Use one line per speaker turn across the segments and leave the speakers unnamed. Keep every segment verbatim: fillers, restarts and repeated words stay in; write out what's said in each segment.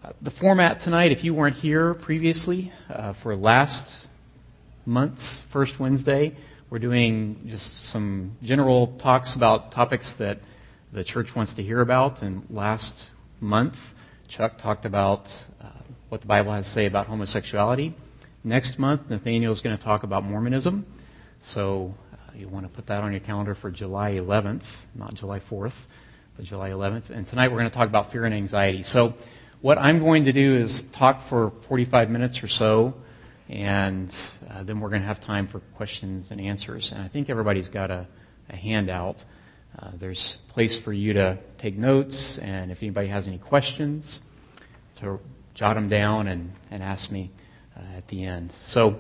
The format tonight, if you weren't here previously uh, for last month's First Wednesday, we're doing just some general talks about topics that the church wants to hear about. And last month, Chuck talked about uh, what the Bible has to say about homosexuality. Next month, Nathaniel is going to talk about Mormonism. So uh, you want to put that on your calendar for July eleventh, not July fourth, but July eleventh. And tonight we're going to talk about fear and anxiety. So what I'm going to do is talk for forty-five minutes or so, and uh, then we're going to have time for questions and answers. And I think everybody's got a, a handout. Uh, there's a place for you to take notes, and if anybody has any questions, to jot them down and, and ask me uh, at the end. So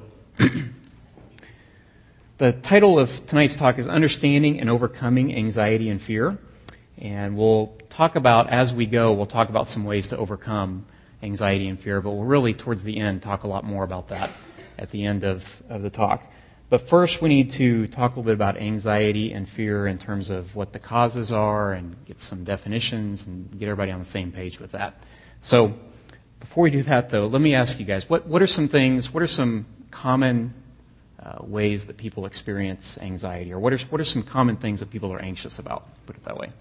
the title of tonight's talk is Understanding and Overcoming Anxiety and Fear. And we'll talk about, as we go, we'll talk about some ways to overcome anxiety and fear, but we'll really, towards the end, talk a lot more about that at the end of, of the talk. But first, we need to talk a little bit about anxiety and fear in terms of what the causes are and get some definitions and get everybody on the same page with that. So before we do that, though, let me ask you guys, what, what are some things, what are some common uh, ways that people experience anxiety? Or what are, what are some common things that people are anxious about? Put it that way.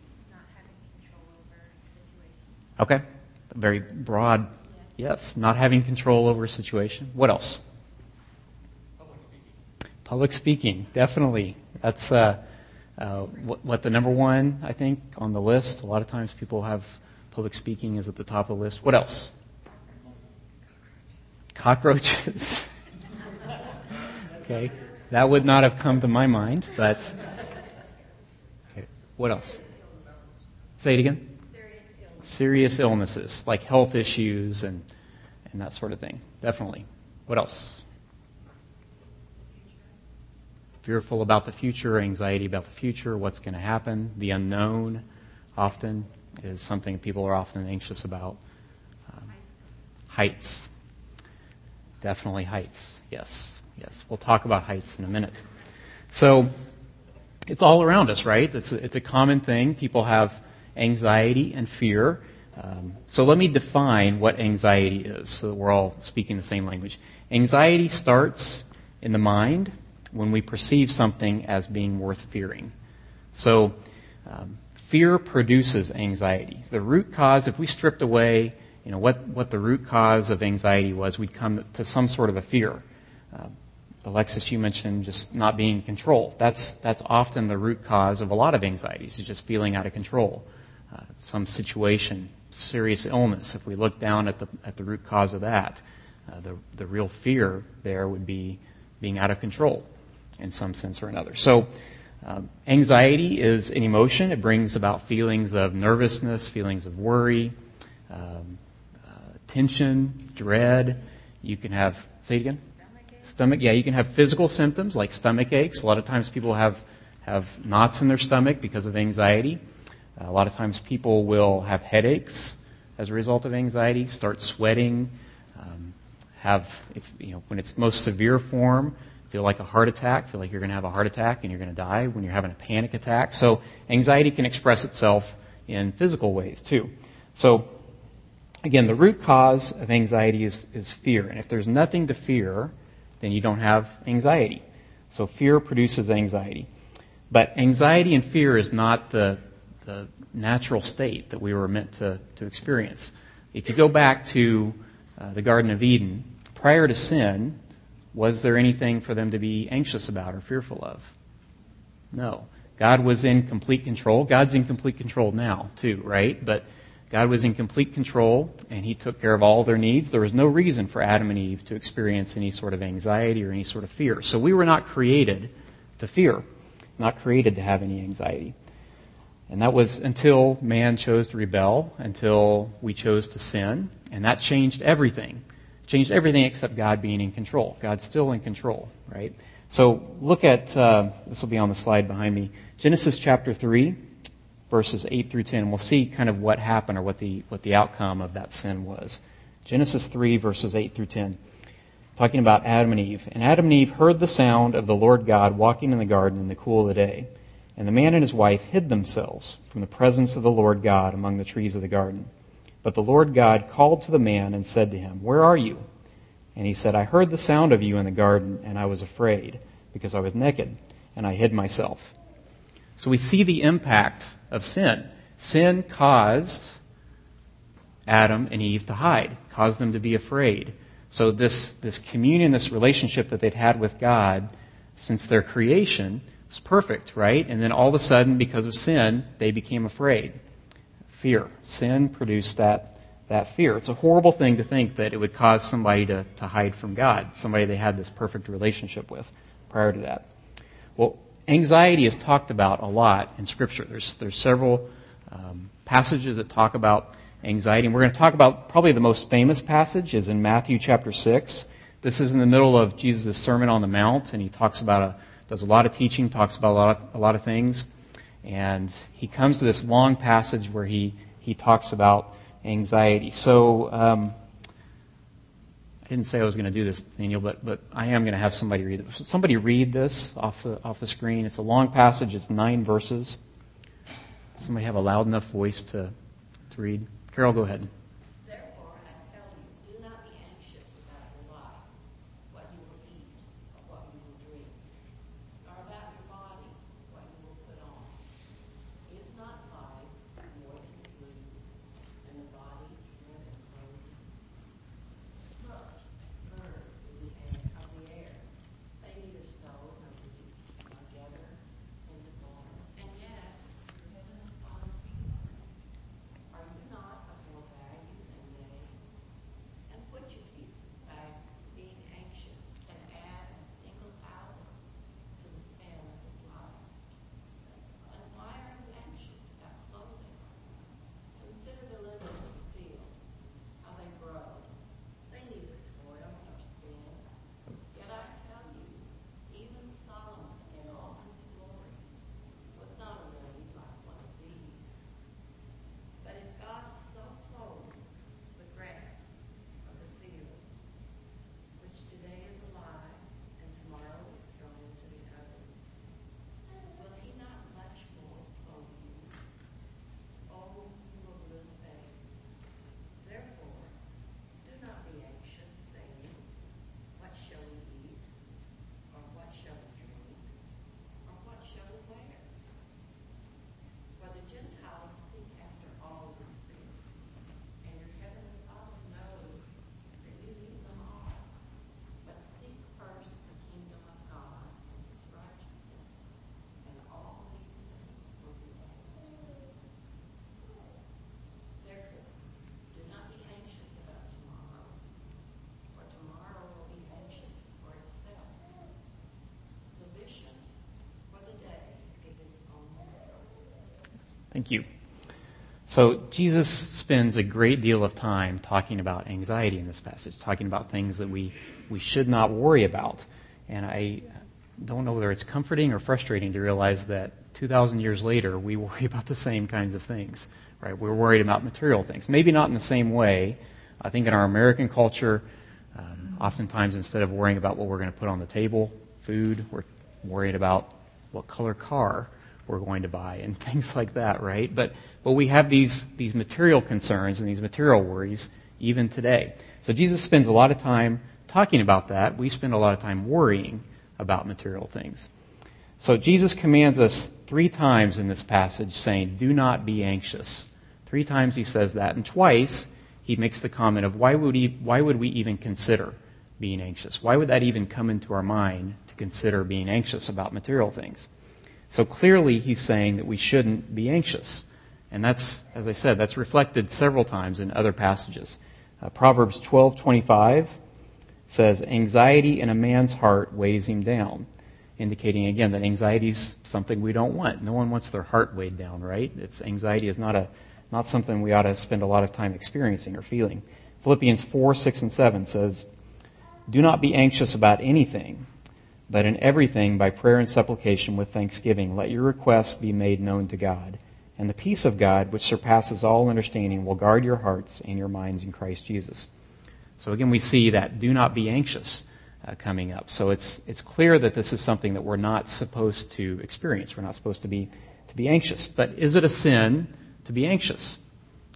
Okay, very broad. Yes, not having control over a situation. What else?
Public speaking.
Public speaking, definitely. That's uh, uh, what, what the number one, I think, on the list. A lot of times people have public speaking is at the top of the list. What else? Cockroaches. Okay, that would not have come to my mind, but okay. What else? Say it again. Serious illnesses, like health issues and, and that sort of thing. Definitely. What else? Fearful about the future, anxiety about the future, what's going to happen. The unknown often is something people are often anxious about. Um, heights. Definitely heights. Yes. Yes. We'll talk about heights in a minute. So it's all around us, right? It's a, it's a common thing. People have anxiety and fear. Um, so let me define what anxiety is so that we're all speaking the same language. Anxiety starts in the mind when we perceive something as being worth fearing. So um, fear produces anxiety. The root cause, if we stripped away you know, what, what the root cause of anxiety was, we'd come to some sort of a fear. Uh, Alexis, you mentioned just not being in control. That's, that's often the root cause of a lot of anxieties, is just feeling out of control. Uh, some situation, serious illness. If we look down at the at the root cause of that, uh, the the real fear there would be being out of control in some sense or another. So um, anxiety is an emotion. It brings about feelings of nervousness, feelings of worry, um, uh, tension, dread. You can have, say it again? Stomach ache. Stomach, yeah, you can have physical symptoms like stomach aches. A lot of times people have, have knots in their stomach because of anxiety. A lot of times people will have headaches as a result of anxiety, start sweating, um, have, if you know, when it's most severe form, feel like a heart attack, feel like you're going to have a heart attack and you're going to die when you're having a panic attack. So anxiety can express itself in physical ways too. So again, the root cause of anxiety is, is fear. And if there's nothing to fear, then you don't have anxiety. So fear produces anxiety. But anxiety and fear is not the the natural state that we were meant to, to experience. If you go back to uh, the Garden of Eden, prior to sin, was there anything for them to be anxious about or fearful of? No. God was in complete control. God's in complete control now, too, right? But God was in complete control, and He took care of all their needs. There was no reason for Adam and Eve to experience any sort of anxiety or any sort of fear. So we were not created to fear, not created to have any anxiety. And that was until man chose to rebel, until we chose to sin, and that changed everything. Changed everything except God being in control. God's still in control, right? So look at, uh, this will be on the slide behind me, Genesis chapter three, verses eight through ten. We'll see kind of what happened or what the what the outcome of that sin was. Genesis three, verses eight through ten, talking about Adam and Eve. And Adam and Eve heard the sound of the Lord God walking in the garden in the cool of the day. And the man and his wife hid themselves from the presence of the Lord God among the trees of the garden. But the Lord God called to the man and said to him, "Where are you?" And he said, "I heard the sound of you in the garden, and I was afraid, because I was naked, and I hid myself." So we see the impact of sin. Sin caused Adam and Eve to hide, caused them to be afraid. So this, this communion, this relationship that they'd had with God since their creation was perfect, right? And then all of a sudden, because of sin, they became afraid. Fear. Sin produced that, that fear. It's a horrible thing to think that it would cause somebody to, to hide from God, somebody they had this perfect relationship with prior to that. Well, anxiety is talked about a lot in Scripture. There's, there's several um, passages that talk about anxiety. And we're going to talk about probably the most famous passage is in Matthew chapter six. This is in the middle of Jesus' Sermon on the Mount, and he talks about a, does a lot of teaching, talks about a lot of, a lot of things. And he comes to this long passage where he, he talks about anxiety. So um, I didn't say I was going to do this, Daniel, but but I am going to have somebody read it. Somebody read this off the off the screen. It's a long passage. It's nine verses. Somebody have a loud enough voice to to read. Carol, go ahead.
Therefore, I tell you, do not be anxious about your life, what you will eat, or what you will drink, nor about your body, what you will put on. Is not life more than food, and the body more than clothing? Look, birds of the air, of the air, they neither sow nor reap nor gather into barns, and yet your heavenly Father feeds them. Are you not of more value than they? And which of you, by being anxious, can add a single hour to the span of his life? And why are you anxious about clothing? Consider the lilies of the field, how they grow. They neither toil nor spin. Yet I tell you, even Solomon in all his glory was not arrayed like one of these. But if God so clothes the grass of the field, which today is alive and tomorrow is thrown into the oven, will he not much more clothe you, O you of little faith? Therefore, do not be anxious, saying, what shall we eat? Or what shall we drink? Or what shall we wear? For the Gentiles seek after all these things, and your heavenly Father knows that you need them all. But seek first the kingdom of God and his righteousness, and all these things will be added. Therefore, do not be anxious about tomorrow, for tomorrow will be anxious for itself. Sufficient for the day is its own trouble.
Thank you. So Jesus spends a great deal of time talking about anxiety in this passage, talking about things that we, we should not worry about. And I don't know whether it's comforting or frustrating to realize that two thousand years later, we worry about the same kinds of things, right? We're worried about material things. Maybe not in the same way. I think in our American culture, um, oftentimes instead of worrying about what we're going to put on the table, food, we're worried about what color car we're going to buy and things like that, right? But but we have these these material concerns and these material worries even today. So Jesus spends a lot of time talking about that. We spend a lot of time worrying about material things. So Jesus commands us three times in this passage saying, do not be anxious. Three times he says that, and twice he makes the comment of why would he, why would we even consider being anxious? Why would that even come into our mind to consider being anxious about material things? So clearly he's saying that we shouldn't be anxious. And that's, as I said, that's reflected several times in other passages. Uh, Proverbs twelve twenty-five says, anxiety in a man's heart weighs him down, indicating again that anxiety is something we don't want. No one wants their heart weighed down, right? It's anxiety is not a not something we ought to spend a lot of time experiencing or feeling. Philippians four, six, and seven says, do not be anxious about anything, but in everything, by prayer and supplication with thanksgiving, let your requests be made known to God. And the peace of God, which surpasses all understanding, will guard your hearts and your minds in Christ Jesus. So again, we see that do not be anxious uh, coming up. So it's it's clear that this is something that we're not supposed to experience. We're not supposed to be to be anxious. But is it a sin to be anxious?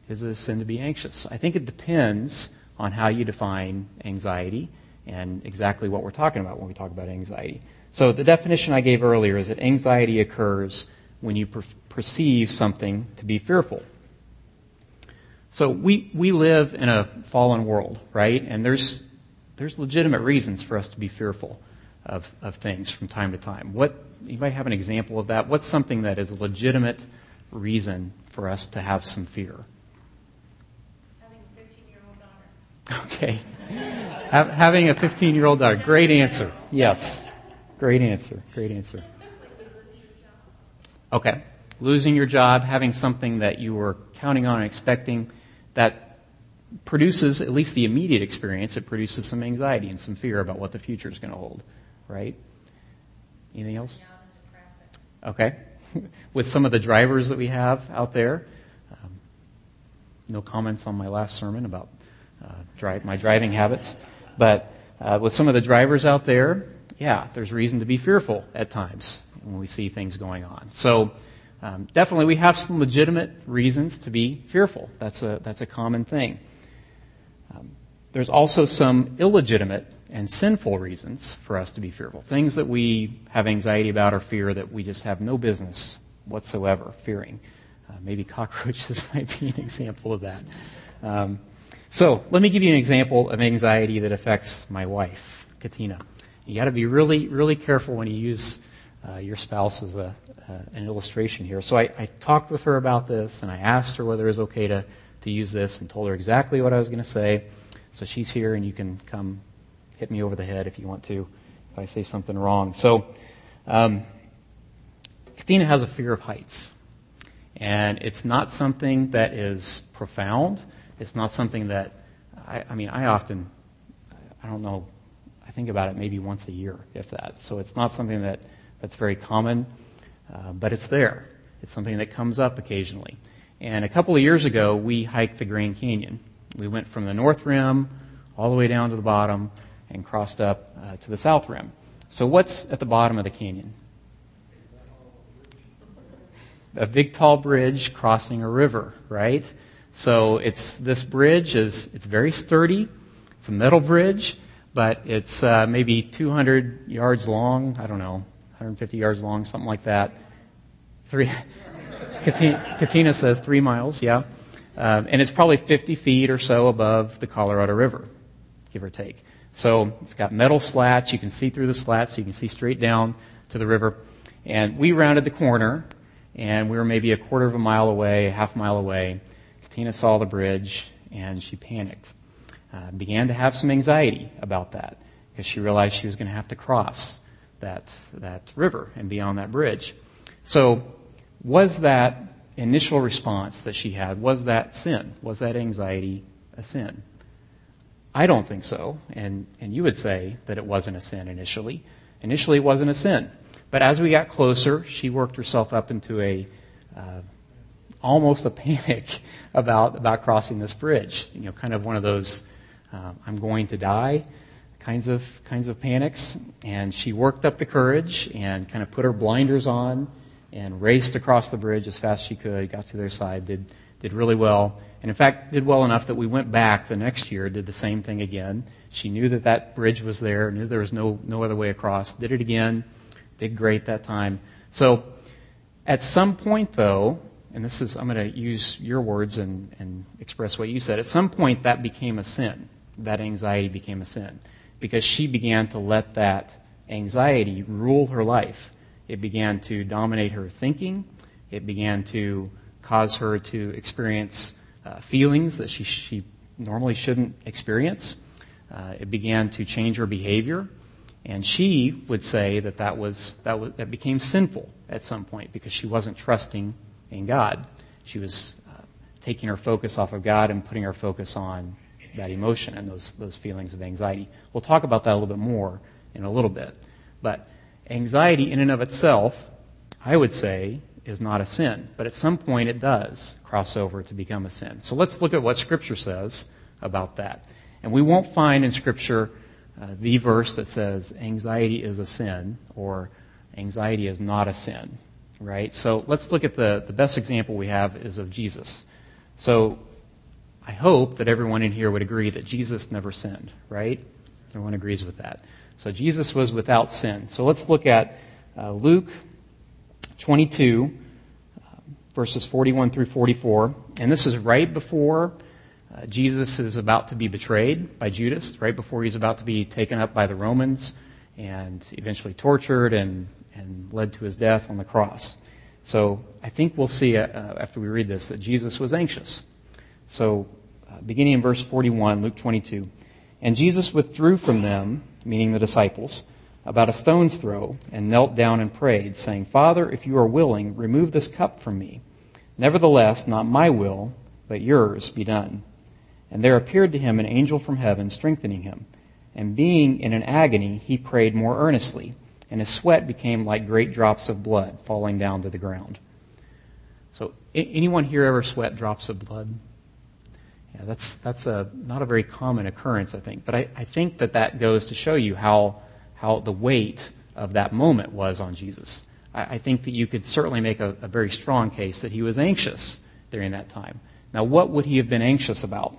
Is it a sin to be anxious? I think it depends on how you define anxiety and exactly what we're talking about when we talk about anxiety. So the definition I gave earlier is that anxiety occurs when you per- perceive something to be fearful. So we, we live in a fallen world, right? And there's there's legitimate reasons for us to be fearful of, of things from time to time. What you might have an example of that. What's something that is a legitimate reason for us to have some fear?
Having a fifteen-year-old daughter.
Okay. Ha- having a fifteen-year-old daughter. Great answer. Yes. Great answer. Great answer. Okay. Losing your job, having something that you were counting on and expecting, that produces, at least the immediate experience, it produces some anxiety and some fear about what the future is going to hold, right? Anything else? Okay. With some of the drivers that we have out there, um, no comments on my last sermon about uh, drive, my driving habits, but uh, with some of the drivers out there, yeah, there's reason to be fearful at times when we see things going on. So um, definitely we have some legitimate reasons to be fearful. That's a that's a common thing. Um, there's also some illegitimate and sinful reasons for us to be fearful. Things that we have anxiety about or fear that we just have no business whatsoever fearing. Uh, maybe cockroaches might be an example of that. Um, so let me give you an example of anxiety that affects my wife, Katina. You got to be really, really careful when you use uh, your spouse as a, uh, an illustration here. So I, I talked with her about this, and I asked her whether it was okay to, to use this, and told her exactly what I was going to say. So she's here, and you can come hit me over the head if you want to, if I say something wrong. So um, Katina has a fear of heights. And it's not something that is profound. It's not something that, I, I mean, I often, I don't know, I think about it maybe once a year, if that. So it's not something that, that's very common, uh, but it's there. It's something that comes up occasionally. And a couple of years ago, we hiked the Grand Canyon. We went from the North Rim all the way down to the bottom and crossed up uh, to the South Rim. So what's at the bottom of the canyon? A big tall bridge crossing a river, right? So it's this bridge is it's very sturdy. It's a metal bridge, but it's uh, maybe two hundred yards long. I don't know, one hundred fifty yards long, something like that. Three. Katina, Katina says three miles, yeah. Um, and it's probably fifty feet or so above the Colorado River, give or take. So it's got metal slats. You can see through the slats. So you can see straight down to the river. And we rounded the corner, and we were maybe a quarter of a mile away, a half mile away. Katina saw the bridge, and she panicked. Uh, began to have some anxiety about that because she realized she was going to have to cross that that river and be on that bridge. So was that initial response that she had, was that sin? Was that anxiety a sin? I don't think so, and, and you would say that it wasn't a sin initially. Initially it wasn't a sin. But as we got closer, she worked herself up into a uh, almost a panic about about crossing this bridge. You know, kind of one of those uh, I'm going to die kinds of kinds of panics. And she worked up the courage and kind of put her blinders on and raced across the bridge as fast as she could. Got to their side, did did really well, and in fact did well enough that we went back the next year, did the same thing again. She knew that that bridge was there, knew there was no no other way across. Did it again. Did great that time. So at some point, though, and this is, I'm going to use your words and, and express what you said, at some point that became a sin. That anxiety became a sin because she began to let that anxiety rule her life. It began to dominate her thinking. It began to cause her to experience uh, feelings that she, she normally shouldn't experience. Uh, it began to change her behavior. And she would say that that was that was that became sinful at some point because she wasn't trusting in God. She was uh, taking her focus off of God and putting her focus on that emotion and those those feelings of anxiety. We'll talk about that a little bit more in a little bit. But anxiety in and of itself, I would say, is not a sin. But at some point it does cross over to become a sin. So let's look at what Scripture says about that. And we won't find in Scripture Uh, the verse that says anxiety is a sin or anxiety is not a sin, right? So let's look at the, the best example we have is of Jesus. So I hope that everyone in here would agree that Jesus never sinned, right? Everyone agrees with that. So Jesus was without sin. So let's look at uh, Luke twenty-two, uh, verses forty-one through forty-four. And this is right before uh, Jesus is about to be betrayed by Judas, right before he's about to be taken up by the Romans and eventually tortured and, and led to his death on the cross. So I think we'll see uh, after we read this that Jesus was anxious. So uh, beginning in verse forty-one, Luke twenty-two. And Jesus withdrew from them, meaning the disciples, about a stone's throw, and knelt down and prayed, saying, Father, if you are willing, remove this cup from me. Nevertheless, not my will, but yours be done. And there appeared to him an angel from heaven, strengthening him. And being in an agony, he prayed more earnestly, and his sweat became like great drops of blood falling down to the ground. So, anyone here ever sweat drops of blood? Yeah, that's that's a not a very common occurrence, I think. But I, I think that that goes to show you how how the weight of that moment was on Jesus. I, I think that you could certainly make a, a very strong case that he was anxious during that time. Now, what would he have been anxious about?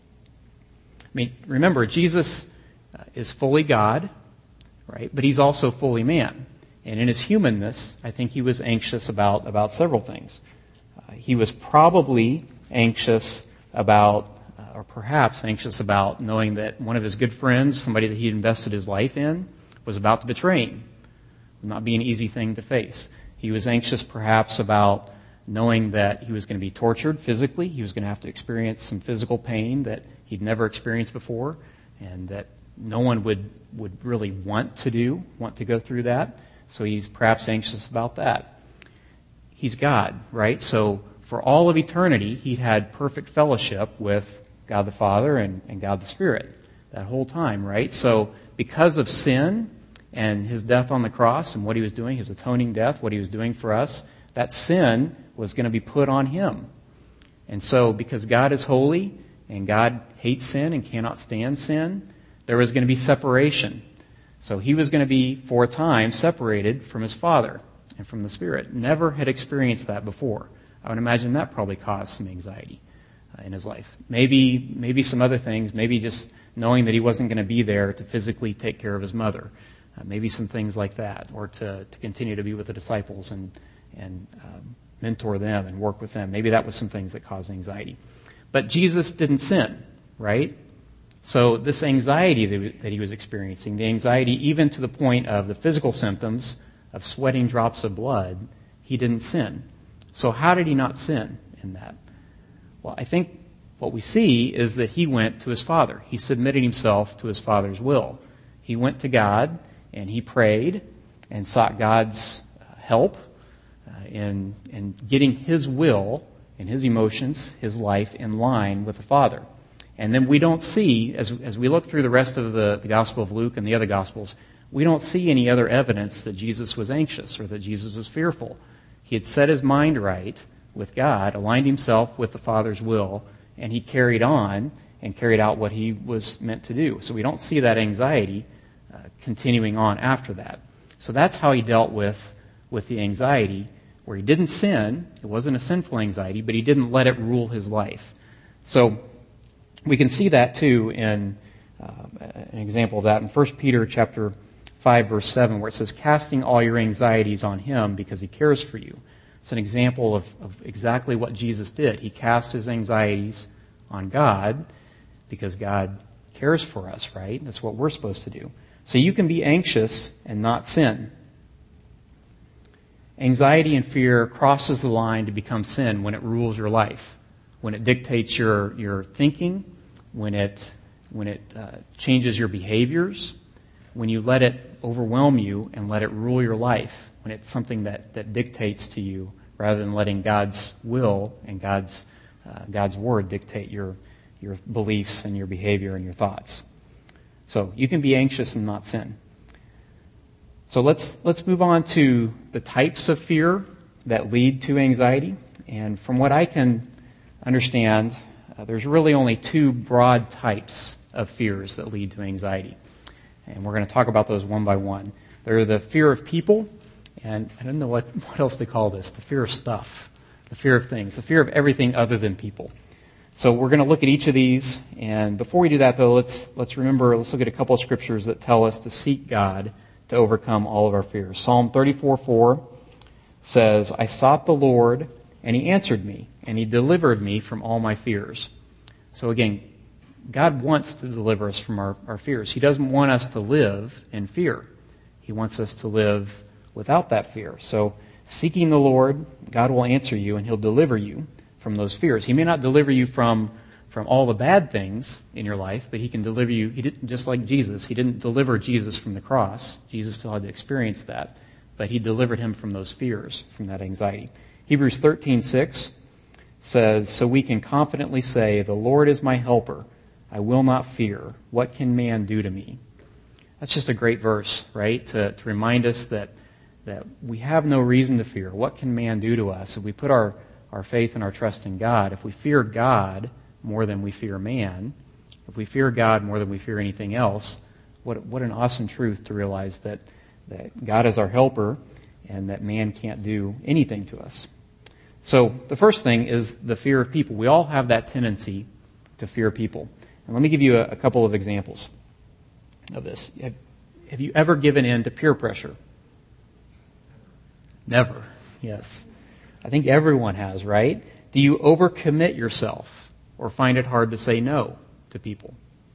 I mean, remember, Jesus uh, is fully God, right? But he's also fully man. And in his humanness, I think he was anxious about, about several things. Uh, he was probably anxious about, uh, or perhaps anxious about, knowing that one of his good friends, somebody that he'd invested his life in, was about to betray him. It would not be an easy thing to face. He was anxious perhaps about knowing that he was going to be tortured physically. He was going to have to experience some physical pain that he'd never experienced before, and that no one would, would really want to do, want to go through that. So he's perhaps anxious about that. He's God, right? So for all of eternity, he had perfect fellowship with God the Father and, and God the Spirit that whole time, right? So because of sin and his death on the cross and what he was doing, his atoning death, what he was doing for us, that sin was going to be put on him. And so because God is holy and God hates sin and cannot stand sin, there was going to be separation. So he was going to be, for a time, separated from his Father and from the Spirit. Never had experienced that before. I would imagine that probably caused some anxiety uh, in his life. Maybe, maybe some other things, maybe just knowing that he wasn't going to be there to physically take care of his mother. Uh, maybe some things like that, or to, to continue to be with the disciples and, and um, mentor them and work with them. Maybe that was some things that caused anxiety. But Jesus didn't sin, right? So this anxiety that he was experiencing, the anxiety even to the point of the physical symptoms of sweating drops of blood, he didn't sin. So how did he not sin in that? Well, I think what we see is that he went to his Father. He submitted himself to his Father's will. He went to God and he prayed and sought God's help uh, in, in getting his will and his emotions, his life in line with the Father. And then we don't see, as as we look through the rest of the, the Gospel of Luke and the other Gospels, we don't see any other evidence that Jesus was anxious or that Jesus was fearful. He had set his mind right with God, aligned himself with the Father's will, and he carried on and carried out what he was meant to do. So we don't see that anxiety uh, continuing on after that. So that's how he dealt with, with the anxiety, where he didn't sin. It wasn't a sinful anxiety, but he didn't let it rule his life. So we can see that too in uh, an example of that in First Peter chapter five, verse seven, where it says, casting all your anxieties on him because he cares for you. It's an example of, of exactly what Jesus did. He cast his anxieties on God because God cares for us, right? That's what we're supposed to do. So you can be anxious and not sin. Anxiety and fear crosses the line to become sin when it rules your life, when it dictates your, your thinking, when it when it uh, changes your behaviors, when you let it overwhelm you and let it rule your life, when it's something that, that dictates to you rather than letting God's will and God's uh, God's word dictate your your beliefs and your behavior and your thoughts. So you can be anxious and not sin. So let's let's move on to the types of fear that lead to anxiety. And from what I can understand, uh, there's really only two broad types of fears that lead to anxiety. And we're going to talk about those one by one. They're the fear of people, and I don't know what, what else to call this, the fear of stuff, the fear of things, the fear of everything other than people. So we're going to look at each of these, and before we do that, though, let's let's remember, let's look at a couple of scriptures that tell us to seek God to overcome all of our fears. Psalm thirty-four four says, I sought the Lord, and He answered me, and He delivered me from all my fears. So again, God wants to deliver us from our, our fears. He doesn't want us to live in fear. He wants us to live without that fear. So seeking the Lord, God will answer you, and He'll deliver you from those fears. He may not deliver you from, from all the bad things in your life, but He can deliver you, He didn't, just like Jesus. He didn't deliver Jesus from the cross. Jesus still had to experience that. But He delivered Him from those fears, from that anxiety. Hebrews thirteen six says, so we can confidently say, the Lord is my helper. I will not fear. What can man do to me? That's just a great verse, right? To, to remind us that, that we have no reason to fear. What can man do to us? If we put our, our faith and our trust in God, if we fear God more than we fear man, if we fear God more than we fear anything else, what, what an awesome truth to realize that, that God is our helper and that man can't do anything to us. So the first thing is the fear of people. We all have that tendency to fear people. And let me give you a, a couple of examples of this. Have, have you ever given in to peer pressure? Never. Yes. I think everyone has, right? Do you overcommit yourself or find it hard to say no to people?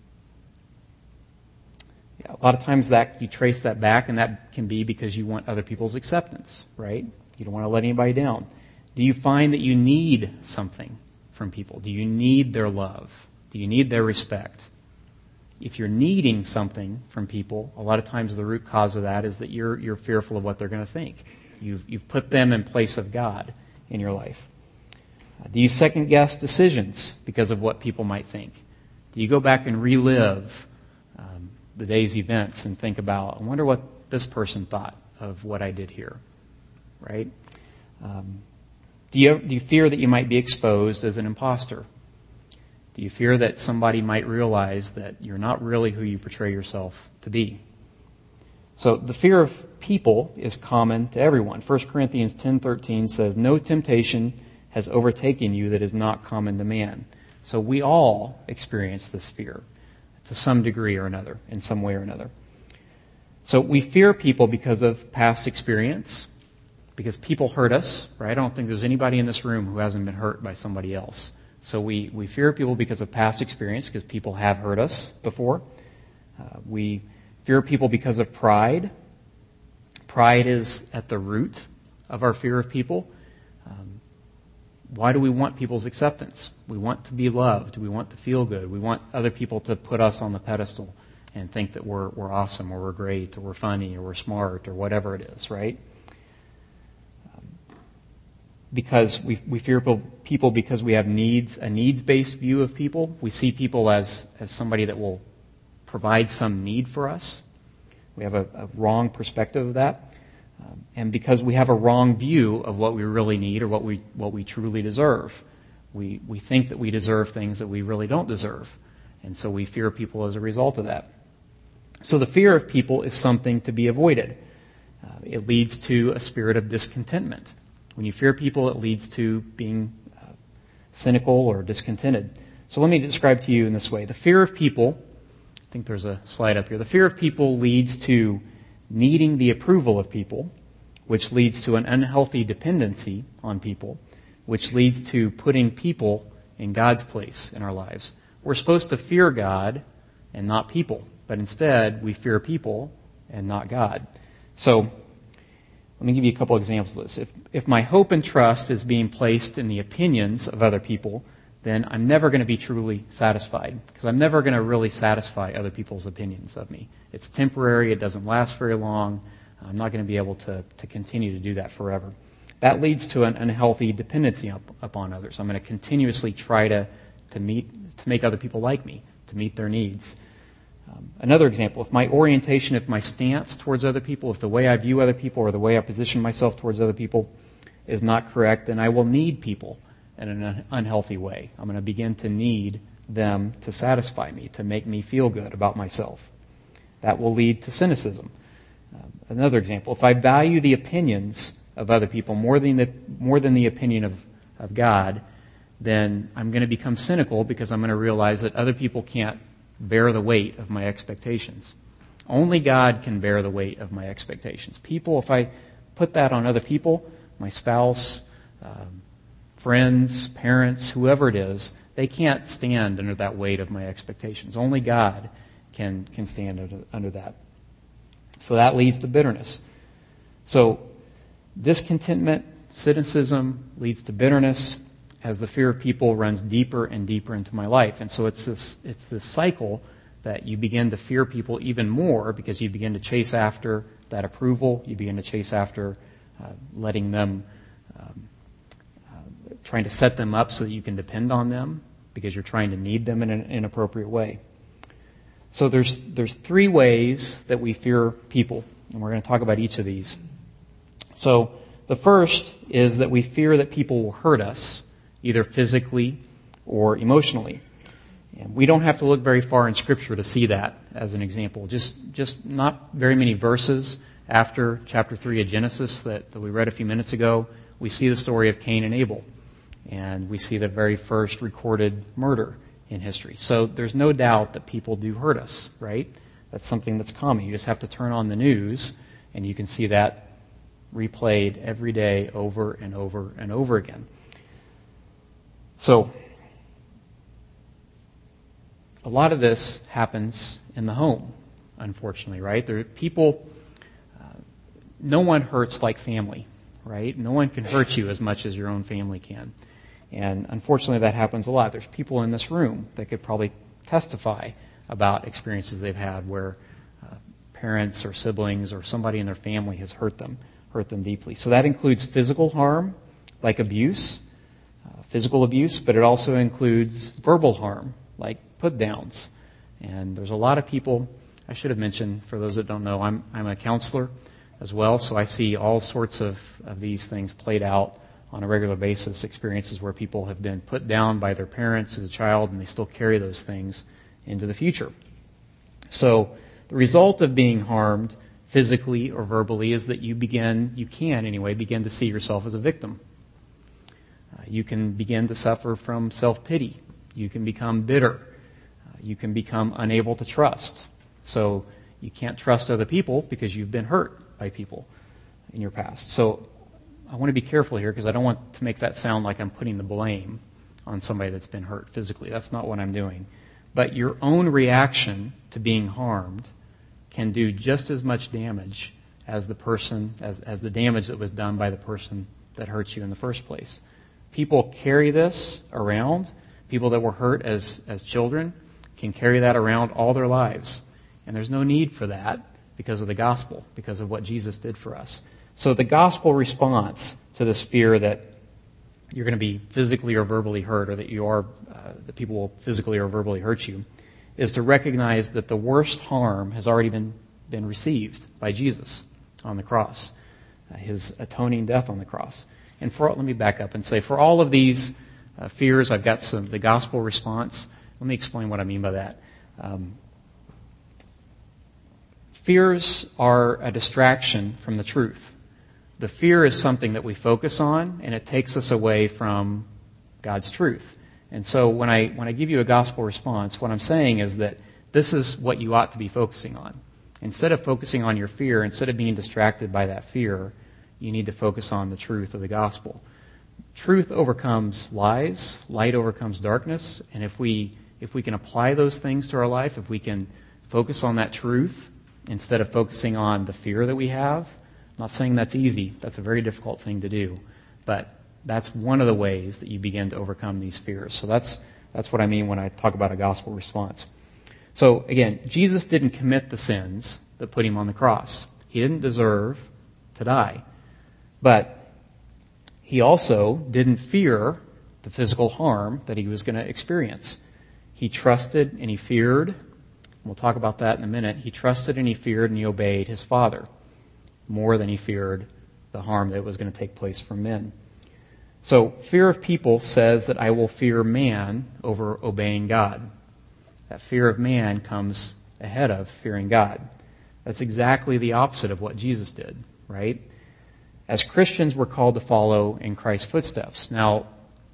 Yeah, a lot of times that you trace that back, and that can be because you want other people's acceptance, right? You don't want to let anybody down. Do you find that you need something from people? Do you need their love? Do you need their respect? If you're needing something from people, a lot of times the root cause of that is that you're you're fearful of what they're going to think. You've you've put them in place of God in your life. Uh, do you second guess decisions because of what people might think? Do you go back and relive um, the day's events and think about, I wonder what this person thought of what I did here, right? Um, Do you, do you fear that you might be exposed as an imposter? Do you fear that somebody might realize that you're not really who you portray yourself to be? So the fear of people is common to everyone. First Corinthians ten thirteen says, no temptation has overtaken you that is not common to man. So we all experience this fear to some degree or another, in some way or another. So we fear people because of past experience, because people hurt us, right? I don't think there's anybody in this room who hasn't been hurt by somebody else. So we, we fear people because of past experience, because people have hurt us before. Uh, we fear people because of pride. Pride is at the root of our fear of people. Um, why do we want people's acceptance? We want to be loved. We want to feel good. We want other people to put us on the pedestal and think that we're, we're awesome, or we're great, or we're funny, or we're smart, or whatever it is, right? Because we we fear people because we have needs, a needs-based view of people. We see people as, as somebody that will provide some need for us. We have a, a wrong perspective of that. Um, and because we have a wrong view of what we really need or what we what we truly deserve. We we think that we deserve things that we really don't deserve. And so we fear people as a result of that. So the fear of people is something to be avoided. Uh, it leads to a spirit of discontentment. When you fear people, it leads to being uh, cynical or discontented. So let me describe to you in this way. The fear of people, I think there's a slide up here. The fear of people leads to needing the approval of people, which leads to an unhealthy dependency on people, which leads to putting people in God's place in our lives. We're supposed to fear God and not people, but instead we fear people and not God. So let me give you a couple examples of this. If, if my hope and trust is being placed in the opinions of other people, then I'm never going to be truly satisfied, because I'm never going to really satisfy other people's opinions of me. It's temporary. It doesn't last very long. I'm not going to be able to, to continue to do that forever. That leads to an unhealthy dependency up, upon others. I'm going to continuously try to, to meet, to make other people like me, to meet their needs. Um, another example, if my orientation, if my stance towards other people, if the way I view other people or the way I position myself towards other people is not correct, then I will need people in an unhealthy way. I'm going to begin to need them to satisfy me, to make me feel good about myself. That will lead to cynicism. Um, another example, if I value the opinions of other people more than the, more than the opinion of, of God, then I'm going to become cynical because I'm going to realize that other people can't bear the weight of my expectations. Only God can bear the weight of my expectations. People, if I put that on other people, my spouse, um, friends, parents, whoever it is, they can't stand under that weight of my expectations. Only God can, can stand under, under that. So that leads to bitterness. So discontentment, cynicism leads to bitterness as the fear of people runs deeper and deeper into my life. And so it's this, it's this cycle that you begin to fear people even more because you begin to chase after that approval. You begin to chase after uh, letting them, um, uh, trying to set them up so that you can depend on them because you're trying to need them in an inappropriate way. So there's there's three ways that we fear people, and we're going to talk about each of these. So the first is that we fear that people will hurt us, either physically or emotionally. And we don't have to look very far in Scripture to see that as an example. Just just not very many verses after chapter three of Genesis that, that we read a few minutes ago, we see the story of Cain and Abel. And we see the very first recorded murder in history. So there's no doubt that people do hurt us, right? That's something that's common. You just have to turn on the news and you can see that replayed every day over and over and over again. So a lot of this happens in the home, unfortunately, right? There are people, uh, no one hurts like family, right? No one can hurt you as much as your own family can. And unfortunately, that happens a lot. There's people in this room that could probably testify about experiences they've had where uh, parents or siblings or somebody in their family has hurt them, hurt them deeply. So that includes physical harm, like abuse, uh, physical abuse, but it also includes verbal harm, like put-downs. And there's a lot of people, I should have mentioned, for those that don't know, I'm I'm a counselor as well, so I see all sorts of, of these things played out on a regular basis, experiences where people have been put down by their parents as a child and they still carry those things into the future. So the result of being harmed physically or verbally is that you begin, you can anyway, begin to see yourself as a victim. Uh, you can begin to suffer from self-pity. You can become bitter. Uh, you can become unable to trust. So you can't trust other people because you've been hurt by people in your past. So I want to be careful here because I don't want to make that sound like I'm putting the blame on somebody that's been hurt physically. That's not what I'm doing. But your own reaction to being harmed can do just as much damage as the person, as, as the damage that was done by the person that hurt you in the first place. People carry this around. People that were hurt as, as children can carry that around all their lives. And there's no need for that because of the gospel, because of what Jesus did for us. So the gospel response to this fear that you're going to be physically or verbally hurt, or that you are, uh, that people will physically or verbally hurt you, is to recognize that the worst harm has already been, been received by Jesus on the cross, uh, his atoning death on the cross. And for, let me back up and say, for all of these uh, fears, I've got some, the gospel response. Let me explain what I mean by that. Um, fears are a distraction from the truth. The fear is something that we focus on, and it takes us away from God's truth. And so when I when I give you a gospel response, what I'm saying is that this is what you ought to be focusing on. Instead of focusing on your fear, instead of being distracted by that fear, you need to focus on the truth of the gospel. Truth overcomes lies, light overcomes darkness, and if we if we can apply those things to our life, if we can focus on that truth instead of focusing on the fear that we have, I'm not saying that's easy. That's a very difficult thing to do. But that's one of the ways that you begin to overcome these fears. So that's that's what I mean when I talk about a gospel response. So again, Jesus didn't commit the sins that put him on the cross. He didn't deserve to die. But he also didn't fear the physical harm that he was going to experience. He trusted and he feared. We'll talk about that in a minute. He trusted and he feared and he obeyed his Father more than he feared the harm that was going to take place from men. So fear of people says that I will fear man over obeying God. That fear of man comes ahead of fearing God. That's exactly the opposite of what Jesus did, right? As Christians, we're called to follow in Christ's footsteps. Now,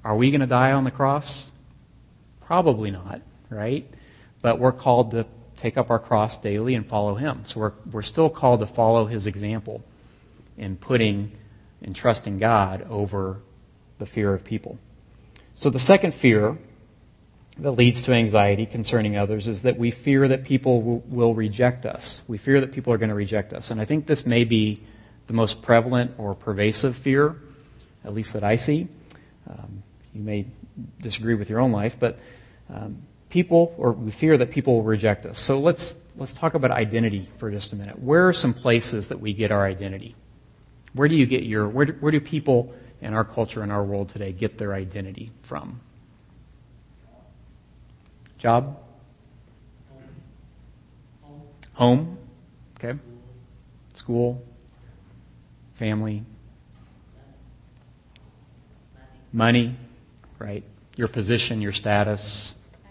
Are we going to die on the cross? Probably not, right? But we're called to take up our cross daily and follow him. So we're we're still called to follow his example in putting and trusting God over the fear of people. So the second fear that leads to anxiety concerning others is that we fear that people will, will reject us. We fear that people are going to reject us. And I think this may be the most prevalent or pervasive fear, at least that I see. Um, you may disagree with your own life, but um, people, or we fear that people will reject us. So let's let's talk about identity for just a minute. Where are some places that we get our identity? Where do you get your, where do, where do people in our culture, in our world today, get their identity from? Job?
Home.
Home? Okay. School? Family? Money? Right? Your position, your status?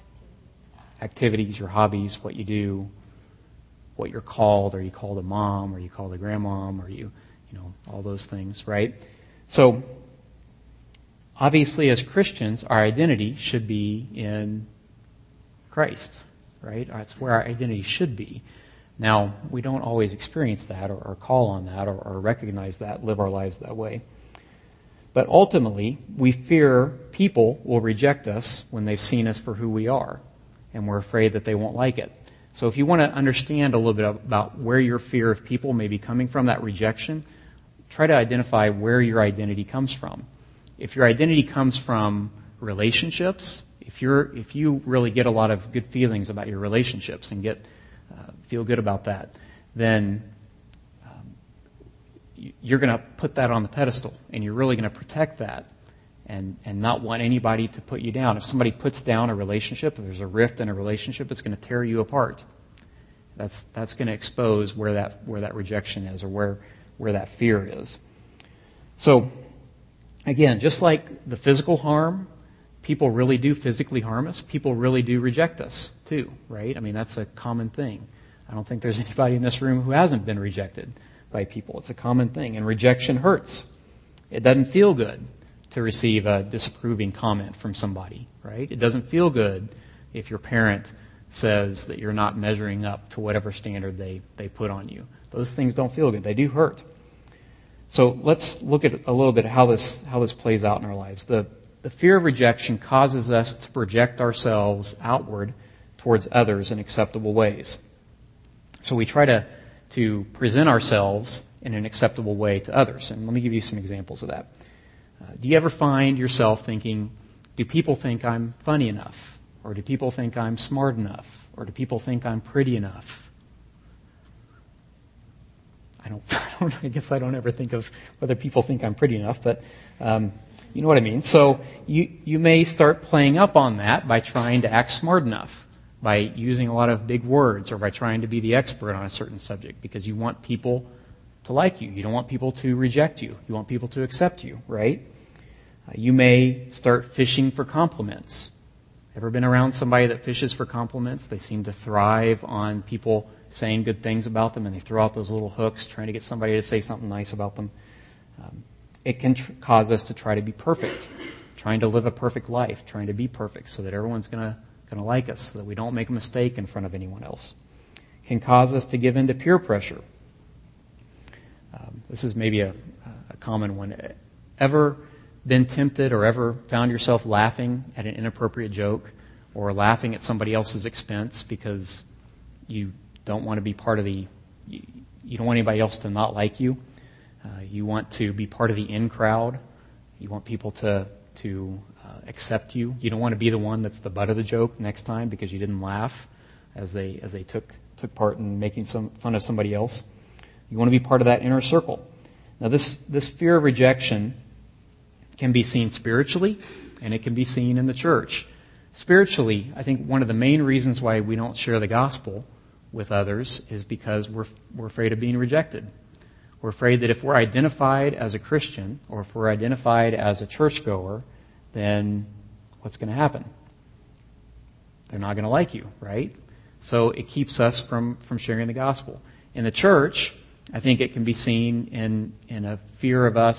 Activities, your hobbies, what you do, what you're called. Are you called a mom? Are you called a grandmom? Are you, you know, all those things, right? So, obviously as Christians, our identity should be in Christ, right? That's where our identity should be. Now, we don't always experience that or, or call on that or, or recognize that, live our lives that way. But ultimately, we fear people will reject us when they've seen us for who we are, and we're afraid that they won't like it. So if you want to understand a little bit about where your fear of people may be coming from, that rejection, try to identify where your identity comes from. If your identity comes from relationships, If you're, if you really get a lot of good feelings about your relationships and get uh, feel good about that, then um, you're going to put that on the pedestal, and you're really going to protect that, and and not want anybody to put you down. If somebody puts down a relationship, if there's a rift in a relationship, it's going to tear you apart. That's that's going to expose where that where that rejection is, or where where that fear is. So, again, just like the physical harm. People really do physically harm us. People really do reject us, too, right? I mean, that's a common thing. I don't think there's anybody in this room who hasn't been rejected by people. It's a common thing. And rejection hurts. It doesn't feel good to receive a disapproving comment from somebody, right? It doesn't feel good if your parent says that you're not measuring up to whatever standard they, they put on you. Those things don't feel good. They do hurt. So let's look at a little bit how this how this plays out in our lives. The The fear of rejection causes us to project ourselves outward towards others in acceptable ways. So we try to, to present ourselves in an acceptable way to others. And let me give you some examples of that. Uh, do you ever find yourself thinking, do people think I'm funny enough? Or do people think I'm smart enough? Or do people think I'm pretty enough? I don't, I don't I guess I don't ever think of whether people think I'm pretty enough, but um, you know what I mean? So you, you may start playing up on that by trying to act smart enough, by using a lot of big words, or by trying to be the expert on a certain subject, because you want people to like you. You don't want people to reject you. You want people to accept you, right? Uh, you may start fishing for compliments. Ever been around somebody that fishes for compliments? They seem to thrive on people saying good things about them, and they throw out those little hooks trying to get somebody to say something nice about them. Um, It can tr- cause us to try to be perfect, trying to live a perfect life, trying to be perfect so that everyone's going to going to like us, so that we don't make a mistake in front of anyone else. It can cause us to give in to peer pressure. Um, this is maybe a, a common one. Ever been tempted or ever found yourself laughing at an inappropriate joke or laughing at somebody else's expense because you don't want to be part of the, you, you don't want anybody else to not like you? Uh, you want to be part of the in crowd. You want people to to uh, accept you. You don't want to be the one that's the butt of the joke next time because you didn't laugh as they as they took took part in making some fun of somebody else. You want to be part of that inner circle. Now, this this fear of rejection can be seen spiritually, and it can be seen in the church. Spiritually, I think one of the main reasons why we don't share the gospel with others is because we're we're afraid of being rejected. We're afraid that if we're identified as a Christian or if we're identified as a churchgoer, then what's going to happen? They're not going to like you, right? So it keeps us from, from sharing the gospel. In the church, I think it can be seen in, in a fear of us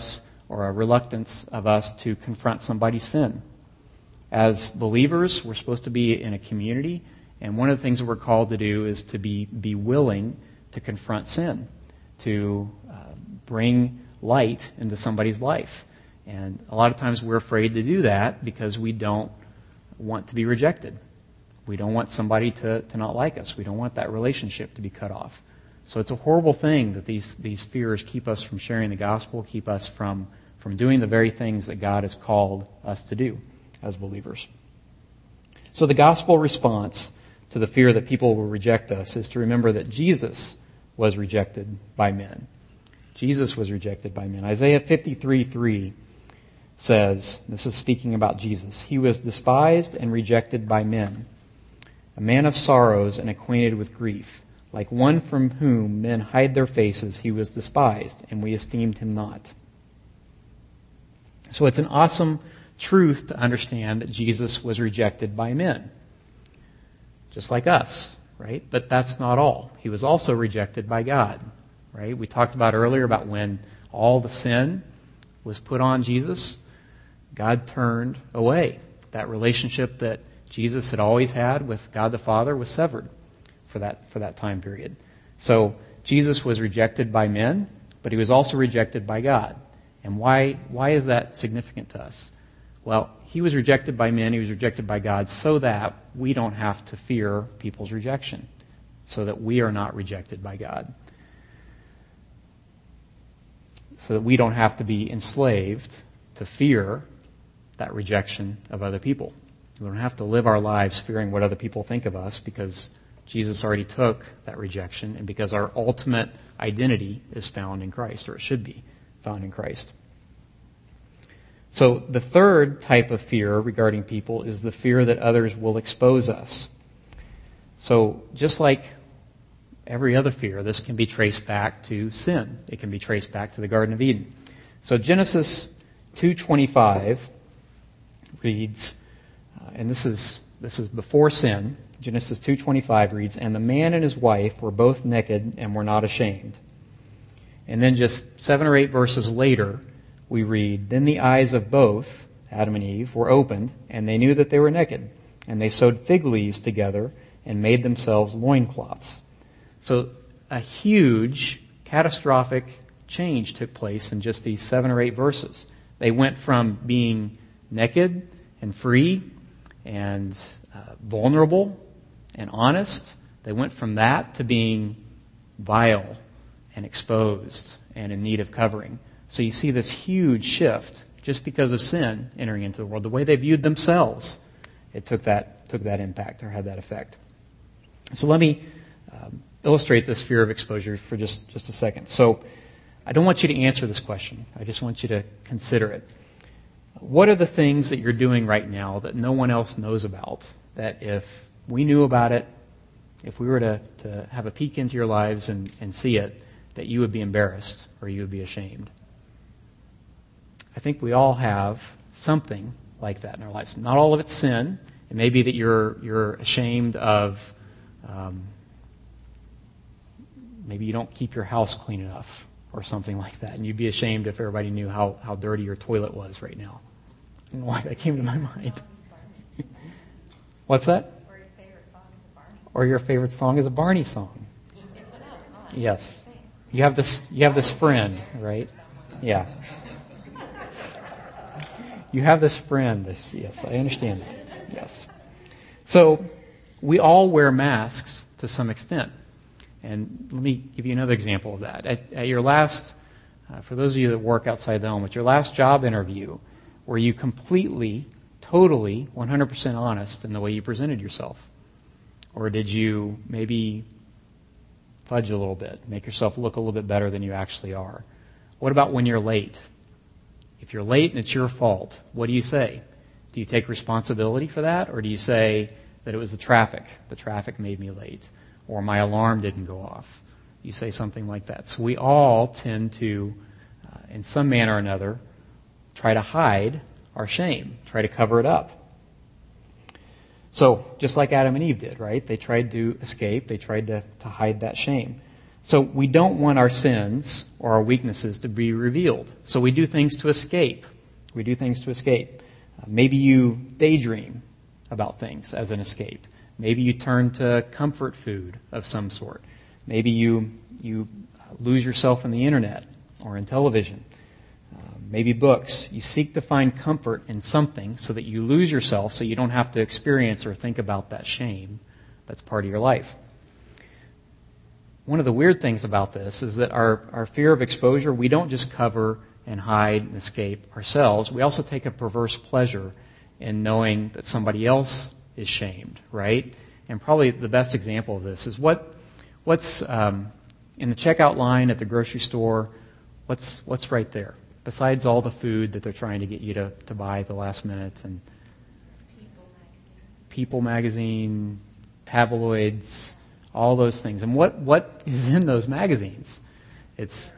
or a reluctance of us to confront somebody's sin. As believers, we're supposed to be in a community, and one of the things that we're called to do is to be, be willing to confront sin, to uh, bring light into somebody's life. And a lot of times we're afraid to do that because we don't want to be rejected. We don't want somebody to, to not like us. We don't want that relationship to be cut off. So it's a horrible thing that these, these fears keep us from sharing the gospel, keep us from, from doing the very things that God has called us to do as believers. So the gospel response to the fear that people will reject us is to remember that Jesus was rejected by men. Jesus was rejected by men. Isaiah fifty-three three says, this is speaking about Jesus, "He was despised and rejected by men, a man of sorrows and acquainted with grief. Like one from whom men hide their faces, he was despised, and we esteemed him not." So it's an awesome truth to understand that Jesus was rejected by men, just like us, right? But that's not all. He was also rejected by God, right? We talked about earlier about when all the sin was put on Jesus, God turned away. That relationship that Jesus had always had with God the Father was severed for that for that time period. So Jesus was rejected by men, but he was also rejected by God. And why why is that significant to us? Well, he was rejected by men, he was rejected by God, so that we don't have to fear people's rejection, so that we are not rejected by God, so that we don't have to be enslaved to fear that rejection of other people. We don't have to live our lives fearing what other people think of us, because Jesus already took that rejection, and because our ultimate identity is found in Christ, or it should be found in Christ. So the third type of fear regarding people is the fear that others will expose us. So just like every other fear, this can be traced back to sin. It can be traced back to the Garden of Eden. So Genesis two twenty-five reads, uh, and this is this is before sin. Genesis two twenty-five reads, "And the man and his wife were both naked and were not ashamed." And then just seven or eight verses later, we read, "Then the eyes of both, Adam and Eve, were opened, and they knew that they were naked. And they sewed fig leaves together and made themselves loincloths." So a huge, catastrophic change took place in just these seven or eight verses. They went from being naked and free and uh, vulnerable and honest. They went from that to being vile and exposed and in need of covering. So you see this huge shift just because of sin entering into the world. The way they viewed themselves, it took that took that impact or had that effect. So let me um, illustrate this fear of exposure for just, just a second. So I don't want you to answer this question. I just want you to consider it. What are the things that you're doing right now that no one else knows about, that if we knew about it, if we were to, to have a peek into your lives and, and see it, that you would be embarrassed or you would be ashamed? I think we all have something like that in our lives. Not all of it's sin. It may be that you're you're ashamed of, um, maybe you don't keep your house clean enough or something like that, and you'd be ashamed if everybody knew how, how dirty your toilet was right now. I don't know why that came to my mind. What's that?
Or your favorite song is a Barney.
Or your favorite song is a Barney song. Yes. You have this you have this friend, right? Yeah. You have this friend. This, yes, I understand that. Yes. So we all wear masks to some extent. And let me give you another example of that. At, at your last, uh, for those of you that work outside the home, at your last job interview, were you completely, totally, one hundred percent honest in the way you presented yourself? Or did you maybe fudge a little bit, make yourself look a little bit better than you actually are? What about when you're late? If you're late and it's your fault, what do you say? Do you take responsibility for that? Or do you say that it was the traffic? The traffic made me late. Or my alarm didn't go off. You say something like that. So we all tend to, uh, in some manner or another, try to hide our shame, try to cover it up. So just like Adam and Eve did, right? They tried to escape. They tried to, to hide that shame. So we don't want our sins or our weaknesses to be revealed. So we do things to escape. We do things to escape. Uh, maybe you daydream about things as an escape. Maybe you turn to comfort food of some sort. Maybe you you lose yourself in the internet or in television. Uh, maybe books. You seek to find comfort in something so that you lose yourself so you don't have to experience or think about that shame that's part of your life. One of the weird things about this is that our, our fear of exposure, we don't just cover and hide and escape ourselves. We also take a perverse pleasure in knowing that somebody else is shamed, right? And probably the best example of this is what what's um, in the checkout line at the grocery store, what's what's right there? Besides all the food that they're trying to get you to, to buy at the last minute, and
People magazine.
People magazine, tabloids, all those things. And what, what is in those magazines? It's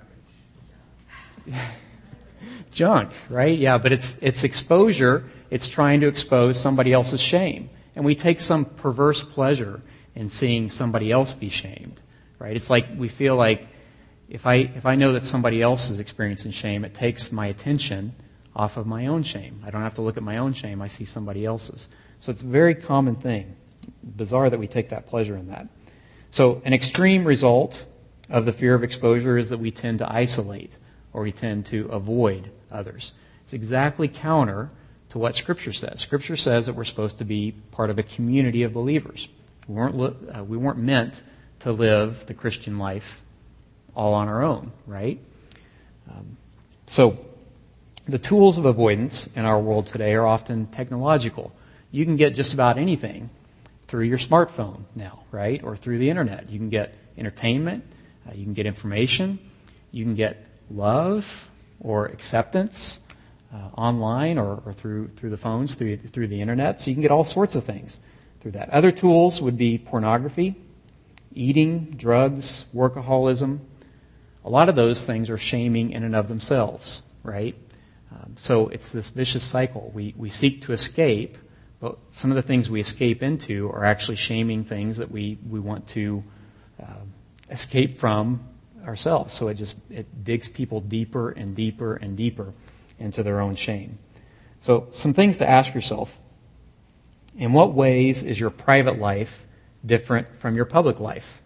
junk, right? Yeah, but it's it's exposure. It's trying to expose somebody else's shame. And we take some perverse pleasure in seeing somebody else be shamed, right? It's like we feel like if I if I know that somebody else is experiencing shame, it takes my attention off of my own shame. I don't have to look at my own shame. I see somebody else's. So it's a very common thing. Bizarre that we take that pleasure in that. So an extreme result of the fear of exposure is that we tend to isolate or we tend to avoid others. It's exactly counter to what Scripture says. Scripture says that we're supposed to be part of a community of believers. We weren't, li- uh, we weren't meant to live the Christian life all on our own, right? Um, so the tools of avoidance in our world today are often technological. You can get just about anything through your smartphone now, right? Or through the internet. You can get entertainment, uh, you can get information, you can get love or acceptance uh, online or, or through through the phones, through through the internet. So you can get all sorts of things through that. Other tools would be pornography, eating, drugs, workaholism. A lot of those things are shaming in and of themselves, right? Um, so it's this vicious cycle. We we seek to escape, but some of the things we escape into are actually shaming things that we, we want to uh, escape from ourselves. So it just it digs people deeper and deeper and deeper into their own shame. So some things to ask yourself. In what ways is your private life different from your public life?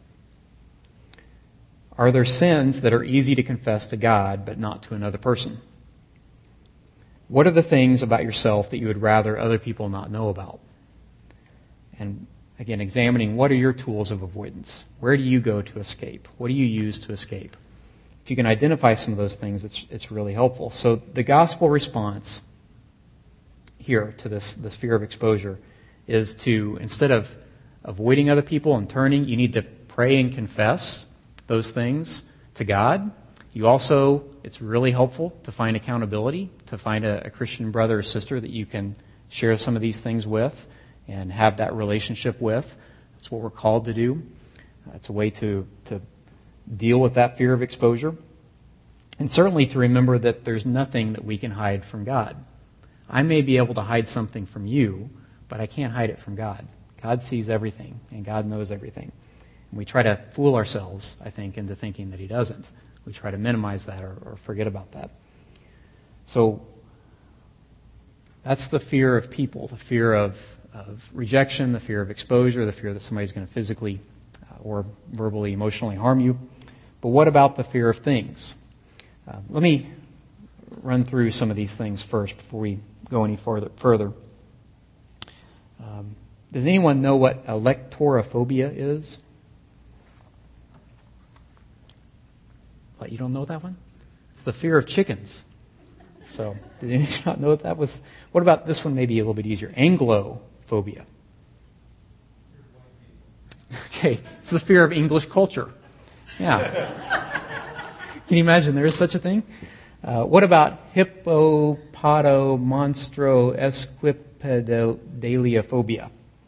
Are there sins that are easy to confess to God but not to another person? What are the things about yourself that you would rather other people not know about? And again, examining what are your tools of avoidance? Where do you go to escape? What do you use to escape? If you can identify some of those things, it's it's really helpful. So the gospel response here to this, this fear of exposure is to, instead of avoiding other people and turning, you need to pray and confess those things to God. You also, it's really helpful to find accountability, to find a, a Christian brother or sister that you can share some of these things with and have that relationship with. That's what we're called to do. Uh, it's a way to, to deal with that fear of exposure. And certainly to remember that there's nothing that we can hide from God. I may be able to hide something from you, but I can't hide it from God. God sees everything, and God knows everything. And we try to fool ourselves, I think, into thinking that He doesn't. We try to minimize that or, or forget about that. So that's the fear of people, the fear of, of rejection, the fear of exposure, the fear that somebody's going to physically uh, or verbally, emotionally harm you. But what about the fear of things? Uh, let me run through some of these things first before we go any further. further. Um, does anyone know what electorophobia is? What, you don't know that one? It's the fear of chickens. So, did anyone not know what that was? What about this one? Maybe a little bit easier. Anglophobia. Okay, it's the fear of English culture. Yeah. Can you imagine there is such a thing? Uh, what about hippopotomonstro-esquipedaliophobia?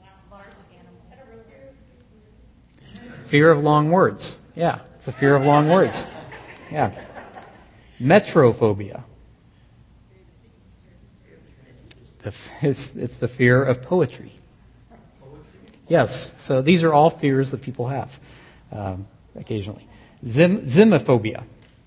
Fear of long words. Yeah, it's the fear of long words. Yeah. Metrophobia. The, it's, it's the fear of poetry. Yes, so these are all fears that people have um, occasionally. Zim, Zimophobia.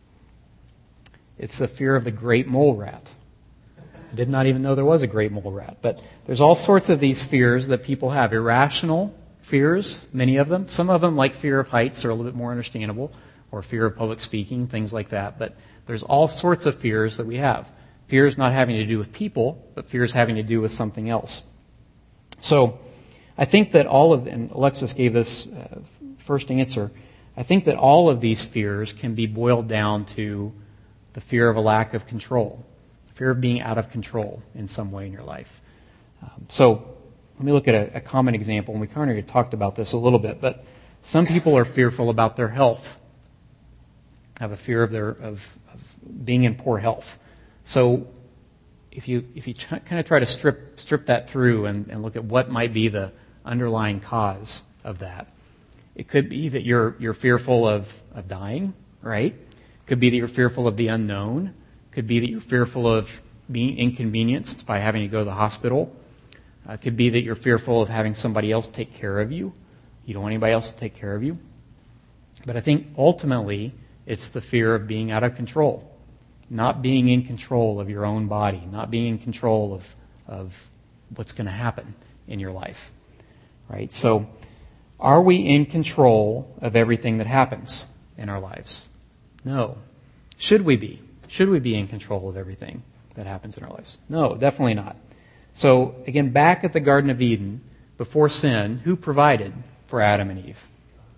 It's the fear of the great mole rat. I did not even know there was a great mole rat. But there's all sorts of these fears that people have. Irrational fears, many of them. Some of them, like fear of heights, are a little bit more understandable, or fear of public speaking, things like that. But there's all sorts of fears that we have. Fears not having to do with people, but fears having to do with something else. So I think that all of, and Alexis gave this uh, first answer, I think that all of these fears can be boiled down to the fear of a lack of control, the fear of being out of control in some way in your life. Um, so let me look at a, a common example, and we kind of talked about this a little bit, but some people are fearful about their health, have a fear of their of, of being in poor health. So if you if you try, kind of try to strip strip that through and, and look at what might be the underlying cause of that, it could be that you're you're fearful of, of dying, right? Could be that you're fearful of the unknown. Could be that you're fearful of being inconvenienced by having to go to the hospital. Uh, could be that you're fearful of having somebody else take care of you. You don't want anybody else to take care of you. But I think ultimately it's the fear of being out of control, not being in control of your own body, not being in control of, of what's going to happen in your life, right? So are we in control of everything that happens in our lives? No. Should we be? Should we be in control of everything that happens in our lives? No, definitely not. So again, back at the Garden of Eden, before sin, who provided for Adam and Eve?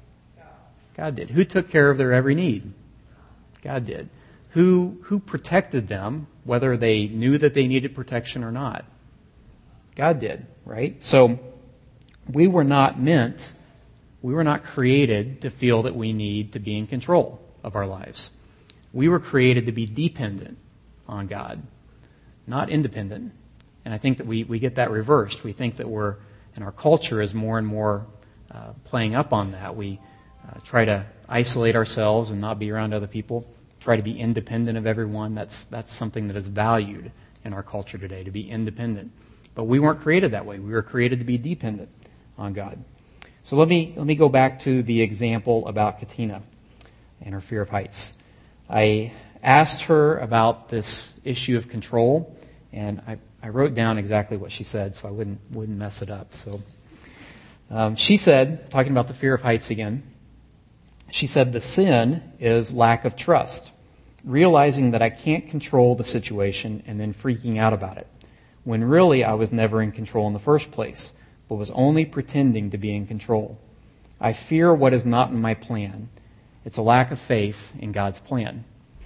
God did. Who took care of their every need? God did. Who who protected them, whether they knew that they needed protection or not? God did, right? So we were not meant, we were not created to feel that we need to be in control of our lives. We were created to be dependent on God, not independent. And I think that we, we get that reversed. We think that we're, and our culture is more and more uh, playing up on that. We uh, try to isolate ourselves and not be around other people, try to be independent of everyone. That's that's something that is valued in our culture today, to be independent. But we weren't created that way. We were created to be dependent on God. So let me let me go back to the example about Katina and her fear of heights. I asked her about this issue of control, and I, I wrote down exactly what she said so I wouldn't wouldn't mess it up. So um, she said, talking about the fear of heights again, she said, the sin is lack of trust, realizing that I can't control the situation and then freaking out about it, when really I was never in control in the first place, but was only pretending to be in control. I fear what is not in my plan. It's a lack of faith in God's plan.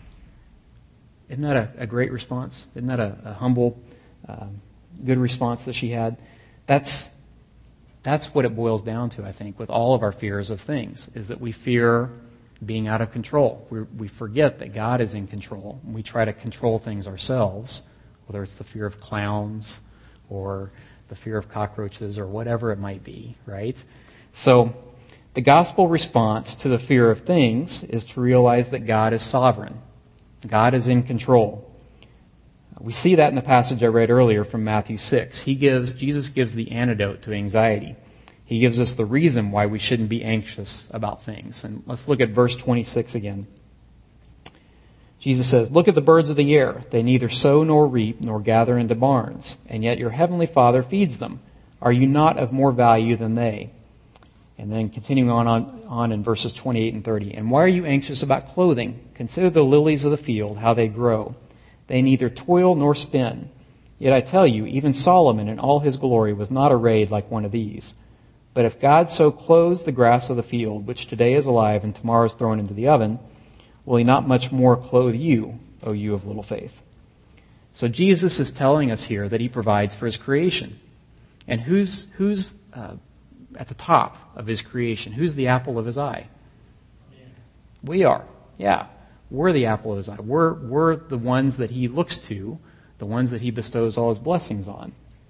Isn't that a, a great response? Isn't that a, a humble, uh, good response that she had? That's that's what it boils down to, I think, with all of our fears of things, is that we fear being out of control. We, we forget that God is in control. We try to control things ourselves, whether it's the fear of clowns or the fear of cockroaches or whatever it might be, right? So the gospel response to the fear of things is to realize that God is sovereign. God is in control. We see that in the passage I read earlier from Matthew six. He gives, Jesus gives the antidote to anxiety. He gives us the reason why we shouldn't be anxious about things. And let's look at verse twenty-six again. Jesus says, "Look at the birds of the air. They neither sow nor reap nor gather into barns, and yet your heavenly Father feeds them. Are you not of more value than they?" And then continuing on, on, on in verses twenty-eight and thirty. "And why are you anxious about clothing? Consider the lilies of the field, how they grow. They neither toil nor spin. Yet I tell you, even Solomon in all his glory was not arrayed like one of these. But if God so clothes the grass of the field, which today is alive and tomorrow is thrown into the oven, will he not much more clothe you, O you of little faith?" So Jesus is telling us here that he provides for his creation. And who's who's uh, at the top of his creation? Who's the apple of his eye? Yeah. We are. Yeah. We're the apple of his eye. We're, we're the ones that he looks to, the ones that he bestows all his blessings on.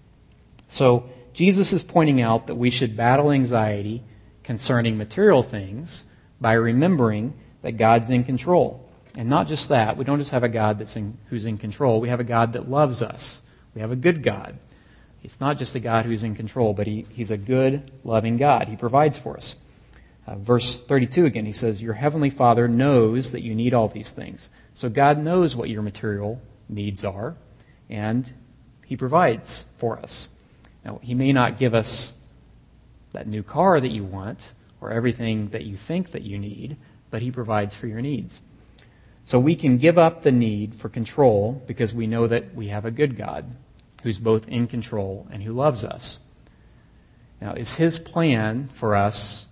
So Jesus is pointing out that we should battle anxiety concerning material things by remembering that God's in control. And not just that. We don't just have a God that's in, who's in control. We have a God that loves us. We have a good God. It's not just a God who's in control, but he, he's a good, loving God. He provides for us. Uh, verse thirty-two again, he says, your heavenly Father knows that you need all these things. So God knows what your material needs are, and he provides for us. Now, he may not give us that new car that you want or everything that you think that you need, but he provides for your needs. So we can give up the need for control because we know that we have a good God who's both in control and who loves us. Now, is his plan for us